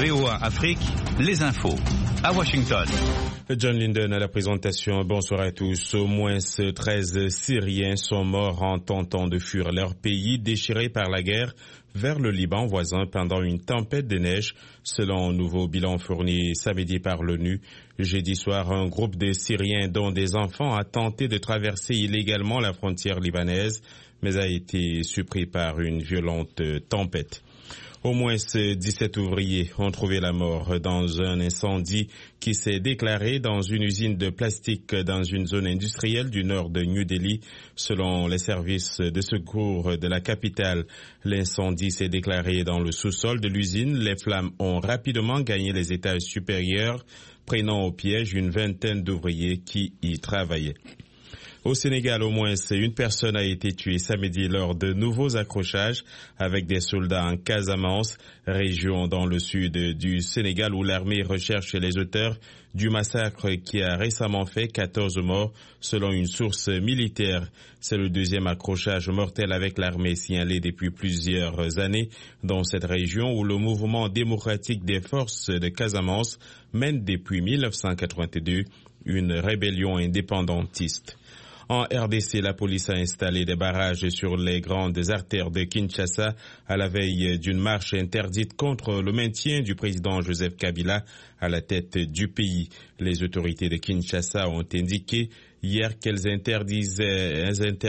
VOA Afrique, les infos. À Washington. John Linden à la présentation. Bonsoir à tous. Au moins 13 Syriens sont morts en tentant de fuir leur pays déchiré par la guerre vers le Liban voisin pendant une tempête de neige, selon un nouveau bilan fourni samedi par l'ONU. Jeudi soir, un groupe de Syriens, dont des enfants, a tenté de traverser illégalement la frontière libanaise, mais a été surpris par une violente tempête. Au moins 17 ouvriers ont trouvé la mort dans un incendie qui s'est déclaré dans une usine de plastique dans une zone industrielle du nord de New Delhi. Selon les services de secours de la capitale, l'incendie s'est déclaré dans le sous-sol de l'usine. Les flammes ont rapidement gagné les étages supérieurs, prenant au piège une vingtaine d'ouvriers qui y travaillaient. Au Sénégal, au moins une personne a été tuée samedi lors de nouveaux accrochages avec des soldats en Casamance, région dans le sud du Sénégal où l'armée recherche les auteurs du massacre qui a récemment fait 14 morts selon une source militaire. C'est le deuxième accrochage mortel avec l'armée signalé depuis plusieurs années dans cette région où le mouvement démocratique des forces de Casamance mène depuis 1982 une rébellion indépendantiste. En RDC, la police a installé des barrages sur les grandes artères de Kinshasa à la veille d'une marche interdite contre le maintien du président Joseph Kabila à la tête du pays. Les autorités de Kinshasa ont indiqué hier qu'elles interdisaient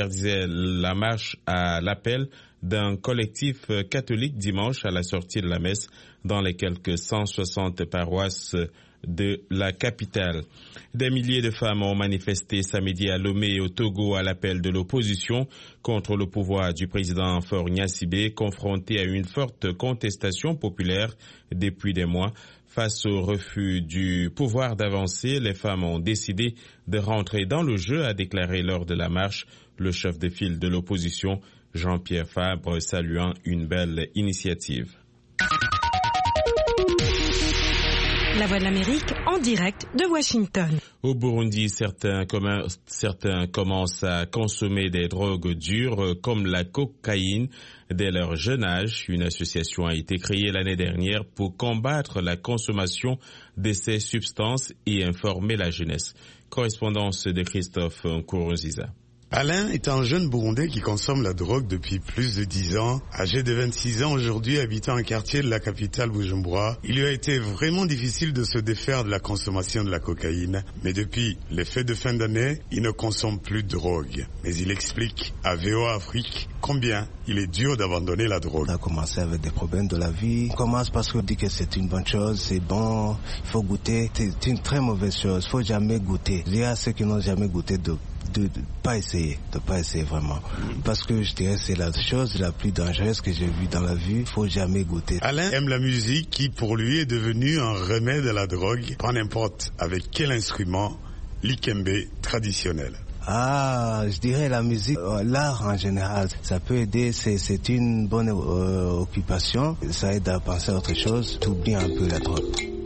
la marche à l'appel d'un collectif catholique dimanche à la sortie de la messe dans les quelques 160 paroisses de la capitale. Des milliers de femmes ont manifesté samedi à Lomé et au Togo à l'appel de l'opposition contre le pouvoir du président Faure Gnassingbé, confronté à une forte contestation populaire depuis des mois. Face au refus du pouvoir d'avancer, les femmes ont décidé de rentrer dans le jeu, a déclaré lors de la marche le chef de file de l'opposition, Jean-Pierre Fabre, saluant une belle initiative. La Voix de l'Amérique en direct de Washington. Au Burundi, certains commencent à consommer des drogues dures comme la cocaïne dès leur jeune âge. Une association a été créée l'année dernière pour combattre la consommation de ces substances et informer la jeunesse. Correspondance de Christophe Nkurunziza. Alain est un jeune Burundais qui consomme la drogue depuis plus de 10 ans. Âgé de 26 ans aujourd'hui, habitant un quartier de la capitale Bujumbura, il lui a été vraiment difficile de se défaire de la consommation de la cocaïne. Mais depuis les fêtes de fin d'année, il ne consomme plus de drogue. Mais il explique à VOA Afrique combien il est dur d'abandonner la drogue. On a commencé avec des problèmes de la vie. On commence parce qu'on dit que c'est une bonne chose, c'est bon, il faut goûter. C'est une très mauvaise chose, il faut jamais goûter. Il y a ceux qui n'ont jamais goûté de pas essayer vraiment. Parce que je dirais c'est la chose la plus dangereuse que j'ai vue dans la vie, il faut jamais goûter. Alain aime la musique qui pour lui est devenue un remède à la drogue, pas n'importe avec quel instrument, l'ikembe traditionnel. Je dirais la musique, l'art en général, ça peut aider, c'est une bonne occupation, ça aide à penser à autre chose, t'oublies un peu la drogue.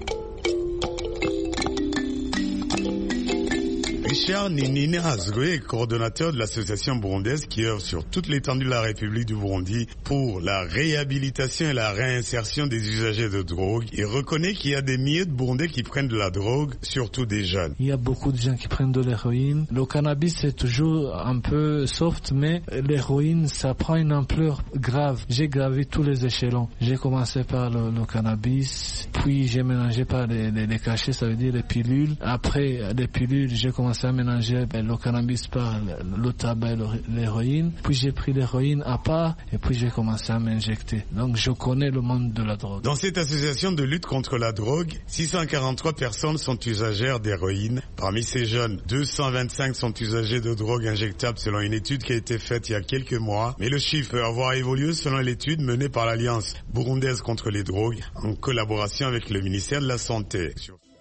Richard Ninine Azoué est coordonnateur de l'association burundaise qui œuvre sur toute l'étendue de la République du Burundi pour la réhabilitation et la réinsertion des usagers de drogue. Il reconnaît qu'il y a des milliers de Burundais qui prennent de la drogue, surtout des jeunes. Il y a beaucoup de gens qui prennent de l'héroïne. Le cannabis c'est toujours un peu soft, mais l'héroïne ça prend une ampleur grave. J'ai gravé tous les échelons. J'ai commencé par le cannabis, puis j'ai mélangé par les cachets, ça veut dire les pilules. Après les pilules, j'ai commencé à mélanger le cannabis par le tabac et l'héroïne. Puis j'ai pris l'héroïne à part et puis j'ai commencé à m'injecter. Donc je connais le monde de la drogue. Dans cette association de lutte contre la drogue, 643 personnes sont usagères d'héroïne. Parmi ces jeunes, 225 sont usagers de drogue injectable selon une étude qui a été faite il y a quelques mois. Mais le chiffre peut avoir évolué selon l'étude menée par l'Alliance burundaise contre les drogues en collaboration avec le ministère de la Santé.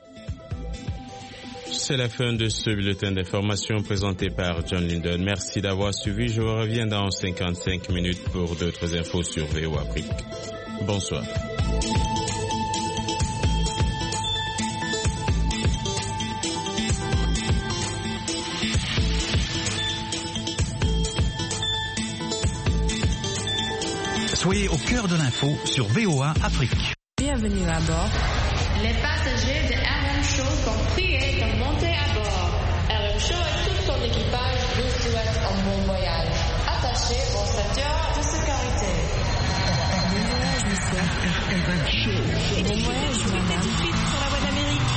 C'est la fin de ce bulletin d'information présenté par John Linden. Merci d'avoir suivi. Je vous reviens dans 55 minutes pour d'autres infos sur VOA Afrique. Bonsoir. Soyez au cœur de l'info sur VOA Afrique. Bienvenue à bord. Les passagers de RM Show sont priés de monter à bord. RM Show et tout son équipage vous souhaitent un bon voyage. Attachez vos ceintures de sécurité. Bon voyage, monsieur. RM Show. Bon voyage, madame. Tout de suite sur la voie d'Amérique.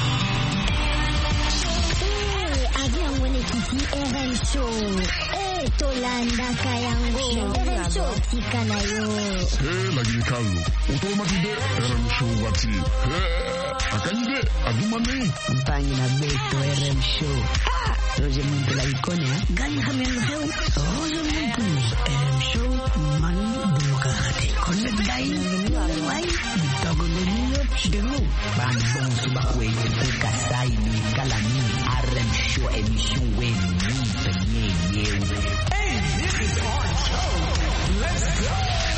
Avion Wenekiti RM Show. Tolanda Kayango. RM Show Tikanayo. Lagi Carlo. Automatique RM Show Wati. Akanyide Adumani. Campagne na Beto RM Show. Roger Muntu la Icone. Gani Hamel Roger Muntu. RM Show Manu Demokrate. Connect Guy. Why? Togolonio Chidero. Bandon Subakwe. Kasai ni Kalani. RM Show émission Weni. Hey, this is our show. Let's go.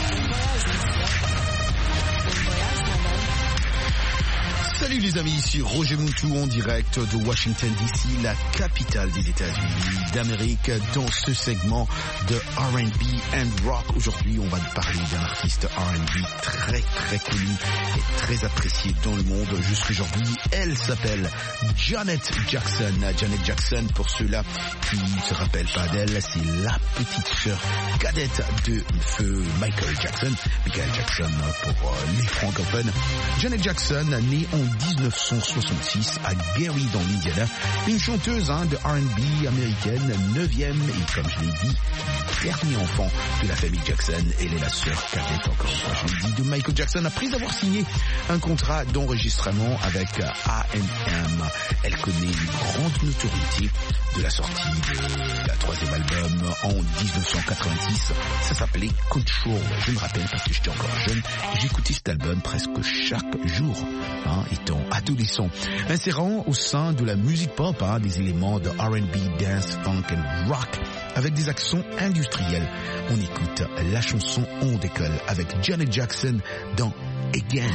Salut les amis, ici Roger Muntu en direct de Washington DC, la capitale des États-Unis d'Amérique, dans ce segment de R&B and Rock. Aujourd'hui, on va parler d'un artiste R&B très très connu et très apprécié dans le monde jusqu'aujourd'hui. Elle s'appelle Janet Jackson. Janet Jackson, pour ceux-là qui ne se rappellent pas d'elle, c'est la petite sœur cadette de feu Michael Jackson pour les francophones. Janet Jackson, née en 1966 à Gary dans l'Indiana, une chanteuse de R&B américaine, 9e et comme je l'ai dit, dernier enfant de la famille Jackson. Elle est la sœur cadette, encore une fois je l'ai dit, de Michael Jackson. Après avoir signé un contrat d'enregistrement avec A&M, elle connaît une grande notoriété de la sortie de la 3e album en 1986. Ça s'appelait Control. Je me rappelle parce que j'étais encore jeune, j'écoutais cet album presque chaque jour, étant adolescent, insérant au sein de la musique pop des éléments de R&B, dance, funk and rock avec des accents industriels. On écoute la chanson On décolle avec Janet Jackson dans Again.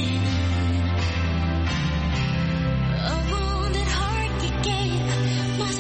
My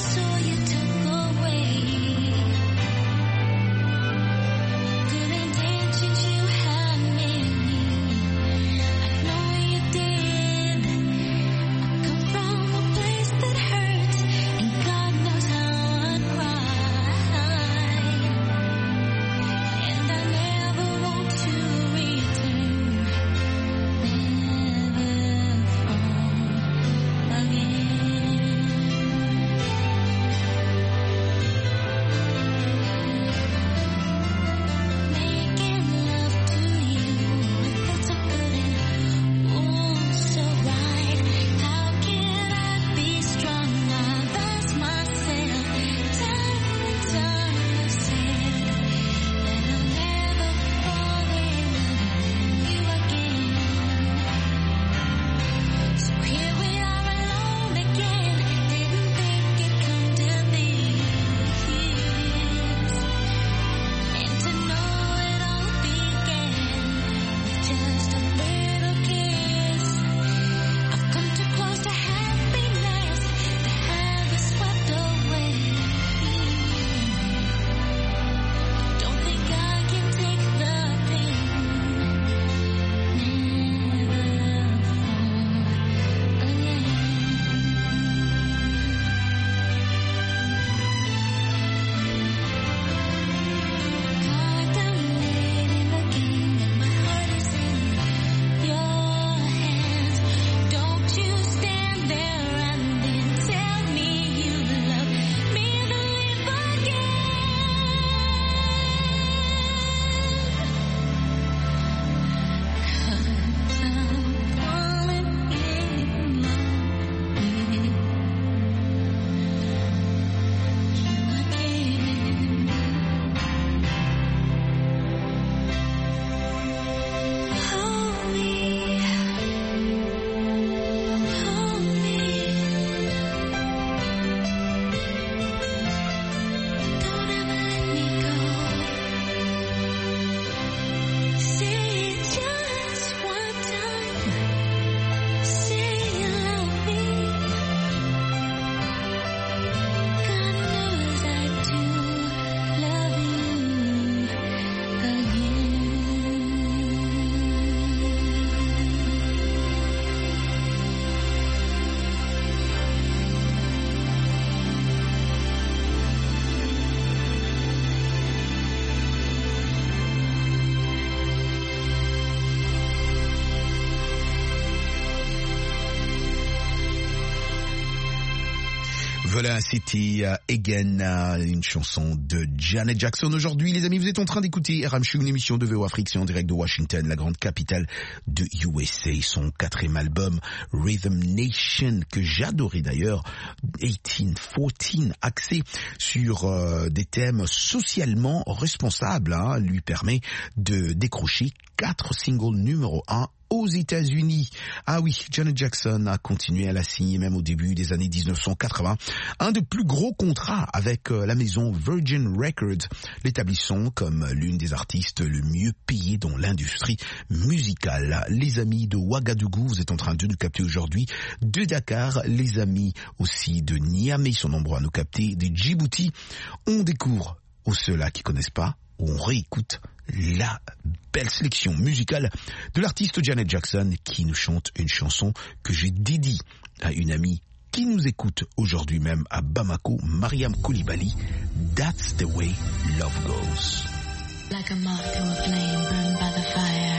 Voilà, c'était Again, une chanson de Janet Jackson. Aujourd'hui, les amis, vous êtes en train d'écouter RM Show, une émission de VO Afrique, c'est en direct de Washington, la grande capitale de USA. Son 4e album, Rhythm Nation, que j'adorais d'ailleurs, 1814, axé sur des thèmes socialement responsables, lui permet de décrocher 4 singles numéro 1 aux États-Unis. Ah oui, Janet Jackson a continué à la signer même au début des années 1980. Un des plus gros contrats avec la maison Virgin Records, l'établissant comme l'une des artistes le mieux payées dans l'industrie musicale. Les amis de Ouagadougou, vous êtes en train de nous capter aujourd'hui. De Dakar, les amis aussi de Niamey sont nombreux à nous capter. Des Djibouti, on découvre, aux ceux-là qui connaissent pas, on réécoute la belle sélection musicale de l'artiste Janet Jackson qui nous chante une chanson que j'ai dédiée à une amie qui nous écoute aujourd'hui même à Bamako, Mariam Koulibaly. That's the way love goes. Like a moth to a flame burned by the fire.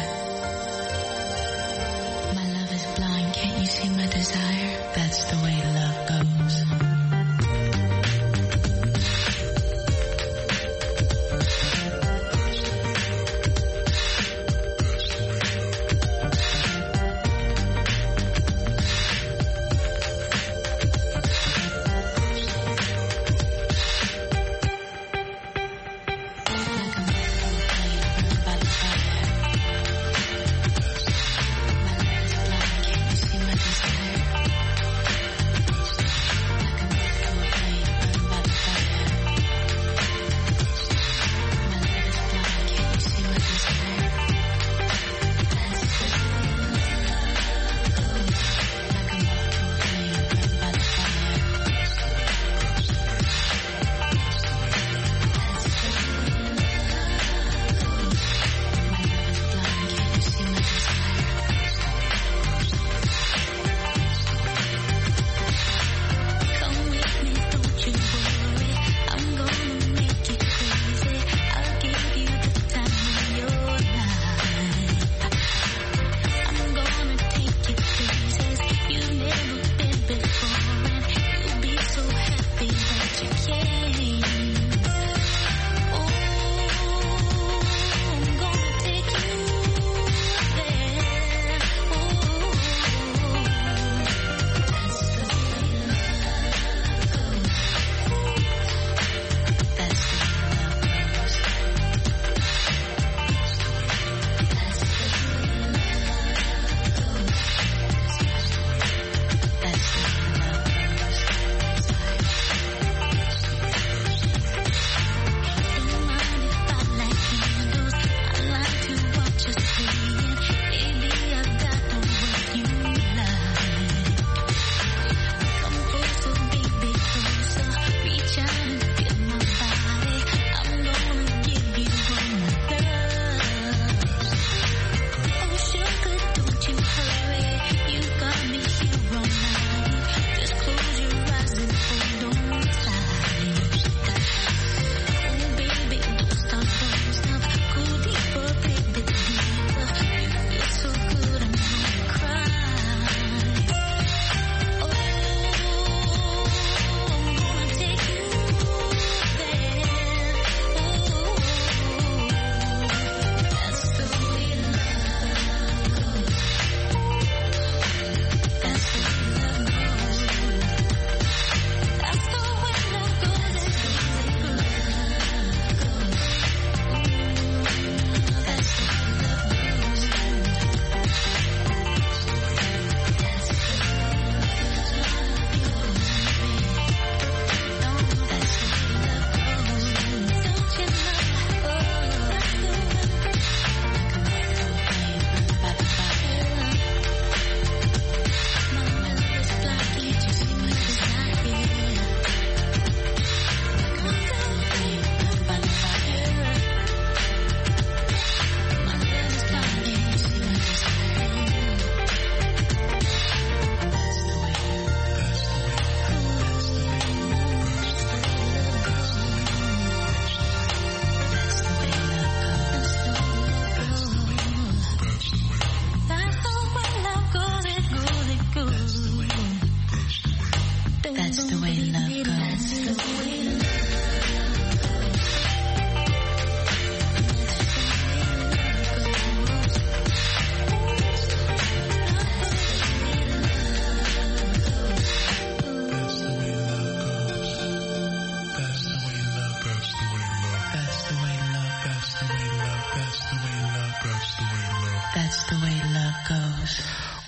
My love is blind, can't you see my desire? That's the way love goes.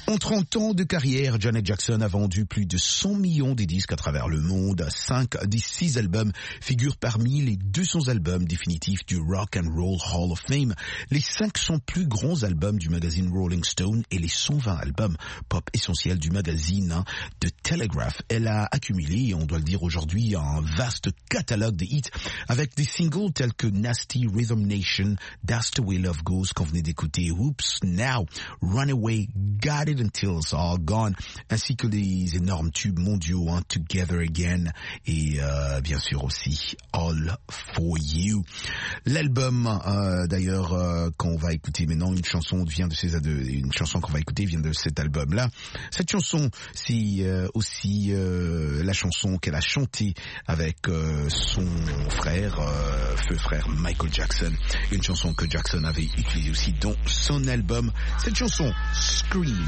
En 30 ans de carrière, Janet Jackson a vendu plus de 100 millions de disques à travers le monde. 5 des 6 albums figurent parmi les 200 albums définitifs du Rock and Roll Hall of Fame, les 500 plus grands albums du magazine Rolling Stone et les 120 albums pop essentiels du magazine The Telegraph. Elle a accumulé, on doit le dire aujourd'hui, un vaste catalogue de hits avec des singles tels que Nasty Rhythm Nation, That's the Way Love Goes qu'on venait d'écouter, Oops Now, Runaway, Got It Until It's All Gone, ainsi que les énormes tubes mondiaux, Together Again et bien sûr aussi All For You. L'album d'ailleurs qu'on va écouter maintenant, une chanson qu'on va écouter vient de cet album-là. Cette chanson, c'est aussi la chanson qu'elle a chantée avec son frère, feu frère Michael Jackson, une chanson que Jackson avait utilisée aussi dans son album. Cette chanson, Scream.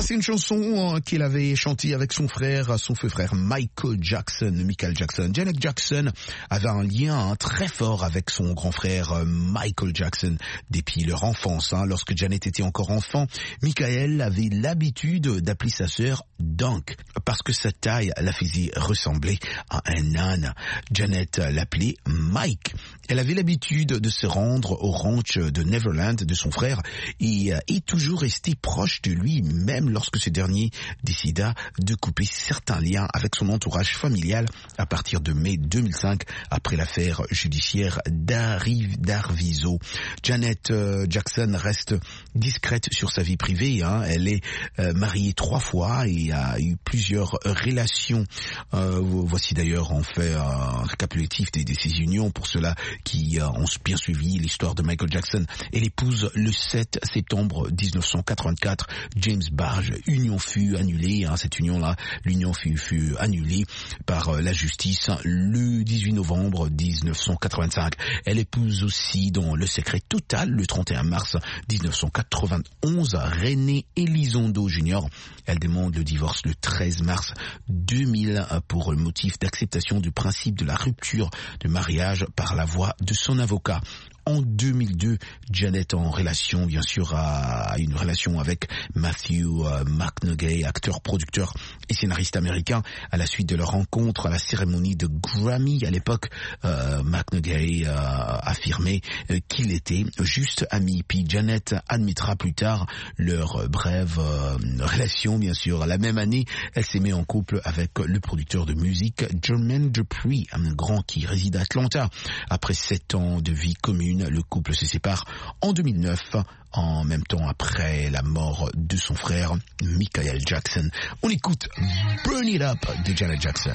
c'est une chanson qu'il avait chantée avec son feu frère Michael Jackson. Janet Jackson avait un lien très fort avec son grand frère Michael Jackson depuis leur enfance. Lorsque Janet était encore enfant, Michael avait l'habitude d'appeler sa sœur Dunk parce que sa taille la faisait ressembler à un âne. Janet l'appelait Mike. Elle avait l'habitude de se rendre au ranch de Neverland de son frère et est toujours restée proche de lui, même lorsque ce dernier décida de couper certains liens avec son entourage familial à partir de mai 2005 après l'affaire judiciaire d'Arvizo. Janet Jackson reste discrète sur sa vie privée. Elle est mariée 3 fois et a eu plusieurs relations. Voici d'ailleurs on fait un récapitulatif de ces unions pour ceux-là qui ont bien suivi l'histoire de Michael Jackson. Elle épouse le 7 septembre 1984 James Barge. Union fut annulée. Cette union-là, l'union fut annulée par la justice le 18 novembre 1985. Elle épouse aussi dans le secret total le 31 mars 1991 René Elizondo Jr. Elle demande le divorce le 13 mars 2000 pour le motif d'acceptation du principe de la rupture de mariage par la voix de son avocat. En 2002, Janet en relation, bien sûr, a une relation avec Matthew McConaughey, acteur, producteur et scénariste américain. À la suite de leur rencontre à la cérémonie de Grammy, à l'époque, McConaughey affirmait qu'il était juste ami. Puis Janet admettra plus tard leur brève relation, bien sûr. La même année, elle s'est mise en couple avec le producteur de musique Jermaine Dupri, un grand qui réside à Atlanta. Après 7 ans de vie commune, le couple se sépare en 2009, en même temps après la mort de son frère Michael Jackson. On écoute Burn It Up de Janet Jackson.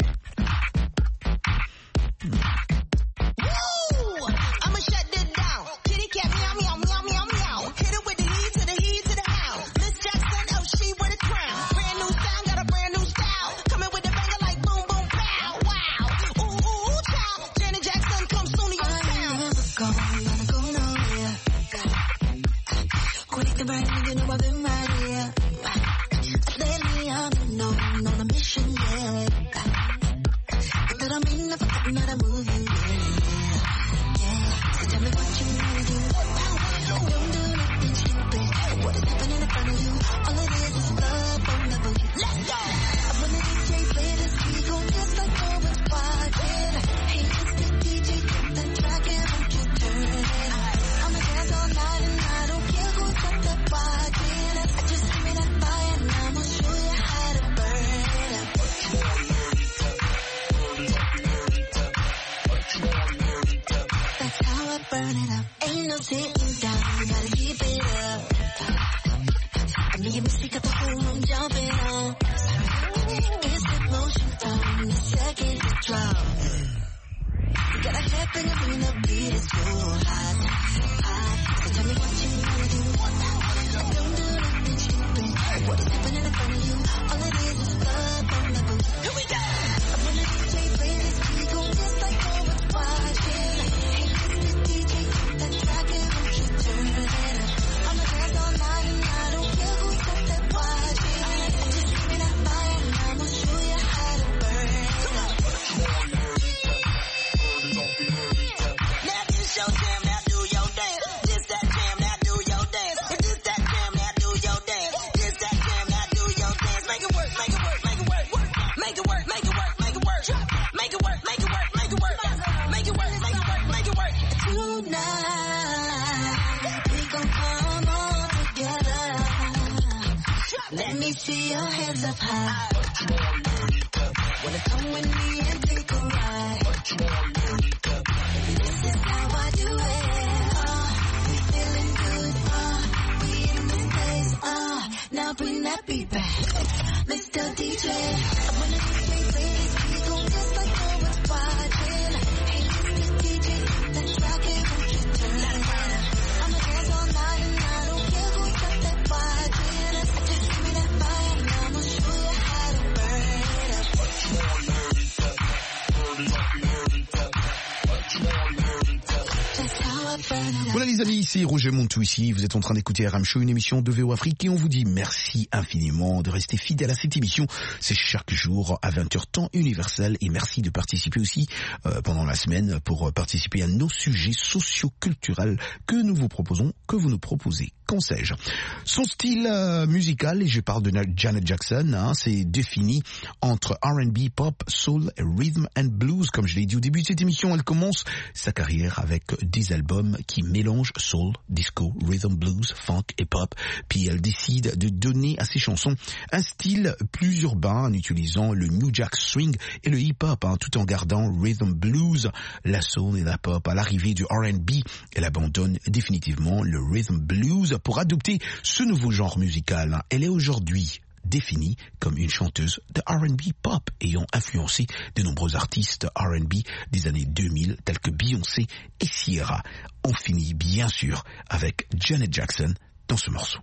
Burn it Voilà les amis, c'est Roger Montou ici. Vous êtes en train d'écouter RM Show, une émission de VO Afrique, et on vous dit merci infiniment de rester fidèle à cette émission. C'est chaque jour à 20h temps universel, et merci de participer aussi pendant la semaine pour participer à nos sujets socio-culturels que nous vous proposons, que vous nous proposez. Qu'en sais-je? Son style musical, et je parle de Janet Jackson, c'est défini entre R&B, pop, soul, rhythm and blues. Comme je l'ai dit au début de cette émission, elle commence sa carrière avec des albums qui mélangent soul, disco, rhythm, blues, funk et pop. Puis elle décide de donner à ses chansons un style plus urbain en utilisant le New Jack Swing et le hip-hop, tout en gardant rhythm blues, la soul et la pop. À l'arrivée du R&B, elle abandonne définitivement le rhythm blues pour adopter ce nouveau genre musical. Elle est aujourd'hui définie comme une chanteuse de R&B pop ayant influencé de nombreux artistes R&B des années 2000 tels que Beyoncé et Ciara. On finit bien sûr avec Janet Jackson dans ce morceau.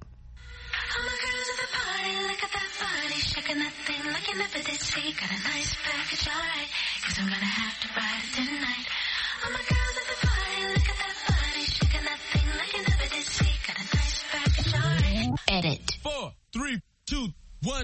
Edit. 4, 3, 2, 1.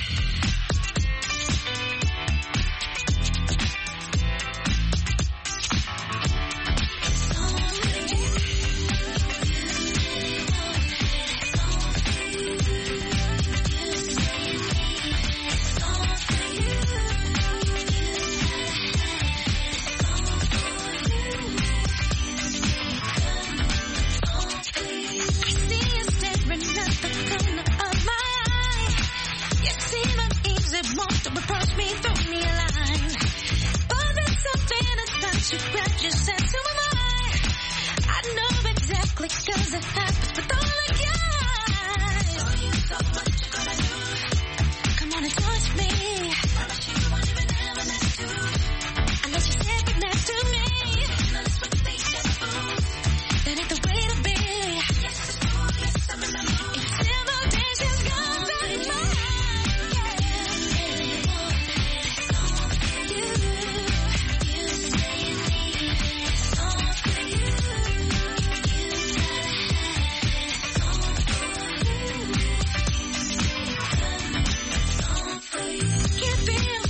You said, so am I know exactly, cause it happens with all the guys. So you so much you gotta do. Come on and touch me. Promise you won't even ever next to. Unless you sit right next to me. That's what they do. That ain't the way to be. Yes, it's cool, yes, I'm in the mood. It's several days, she's gone back mine. Can't be